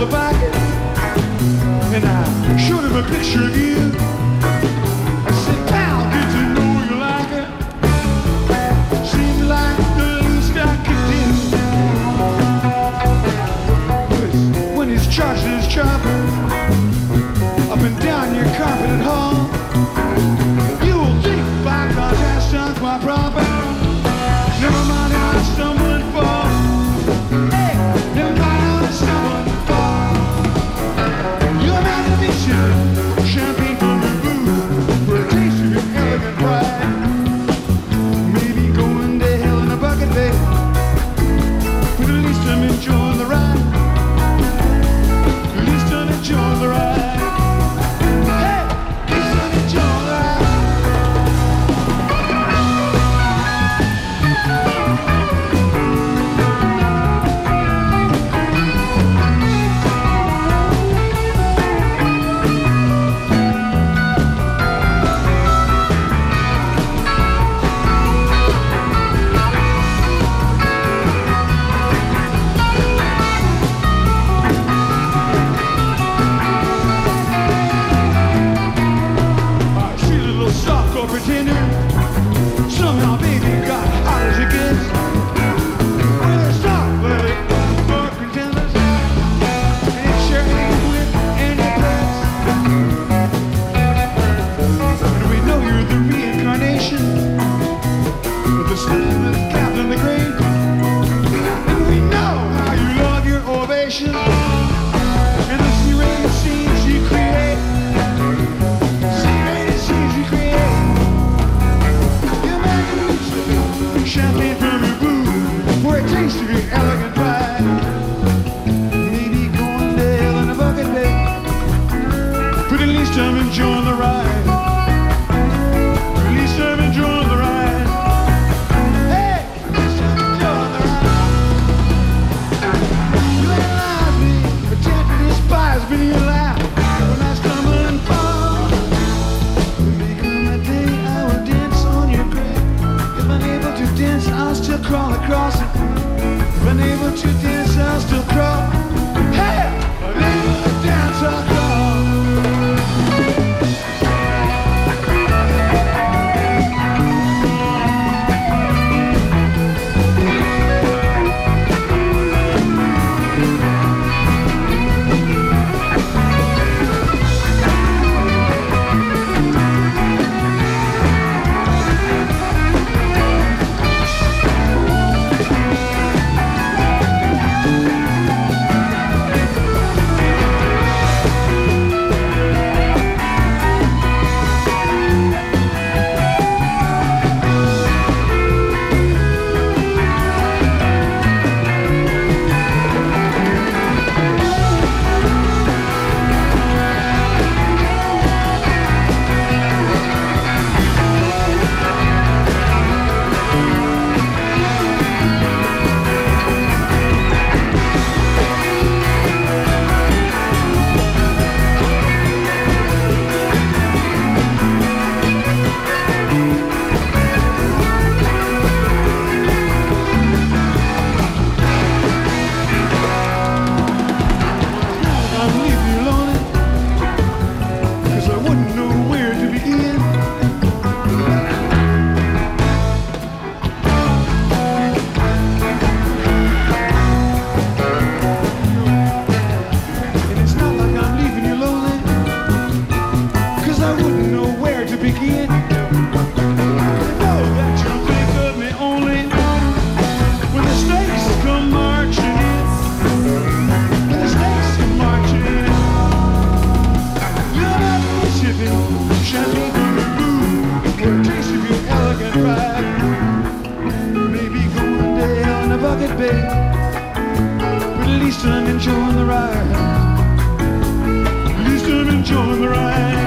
the bucket, and I showed him a picture of you. I said, pal, did you know you like it? Seemed like the least I could do. 'Cause when he's charging his chopper up and down your carpeted hall, you'll think back on that stunk my proper. Never mind how I stumble and fall. Hey, never mind how I stumble and fall. You're not a mission, champagne from your booth for a taste of your elegant pride. Maybe going to hell in a bucket, babe, but at least I'm enjoying the ride. At least I'm enjoying the ride. Hey, at least I'm enjoying the ride. Pretender, somehow baby got hot as it gets. Well, it's not really for pretenders, and it sure ain't with any threats. And we know you're the reincarnation of the sleepless Captain the Great, and we know how you love your ovation and the C-rated scenes you create. C-rated scenes you create. Champagne from your booth for a taste of your elegant pride. Maybe going to hell in a bucket, babe, but at least I'm enjoying the ride. At least I'm enjoying the ride. Hey, at least I'm enjoying the ride. You analyze me, pretend to despise me, you laugh when I stumble and fall. Maybe come a day I will dance on your grave. If I'm able to dance, I'll still crawl across it. If I'm able to dance, I'll still crawl. Hey! If I'm able to dance, I'll crawl. Bucket, babe, but at least I'm enjoying the ride. At least I'm enjoying the ride.